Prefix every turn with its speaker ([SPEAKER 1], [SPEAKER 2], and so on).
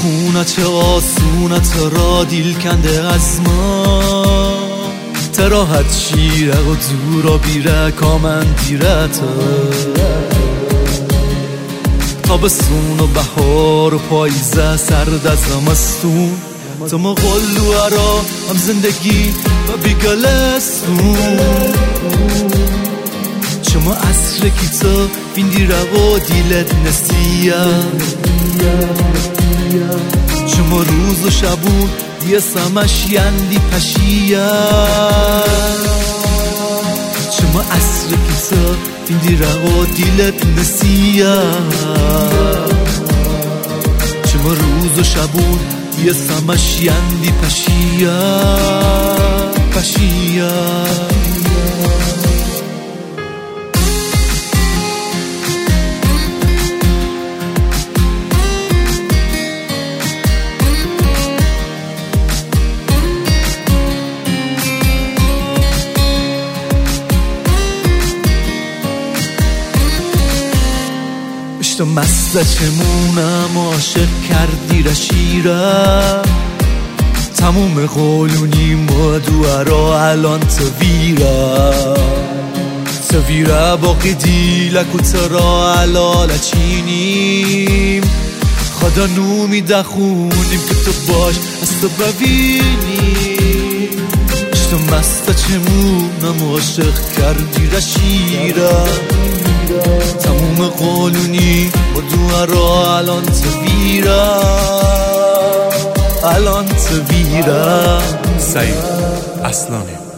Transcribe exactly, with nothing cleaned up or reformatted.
[SPEAKER 1] خونه چه آسونه ترا دیل کنده از ما تراحت شیره و دورا بیره کامن دیره تابستون و بهار و پاییزه سرد از زمستون تو ما قلوه را هم زندگی و بیگلستون شما عصر کی تو بیندی رو دیلت نسیه شما روز و شبون یه سمش یندی پشیه شما عصر کی تو بیندی رو دیلت نسیه شما روز و شبون یه سمش یندی پشیه پشیه تو مسته چمونم عاشق کردی را شیره تموم قولونی مدوه را الان تو ویره تو ویره باقی دیلک و ترا علال چینیم خدا نومی دخونیم که تو باش از تو ببینیم تو مسته چمونم عاشق کردی را شیره تموم قولونی و دوه را الان تو ویره الان تو ویره
[SPEAKER 2] سعید اصلانی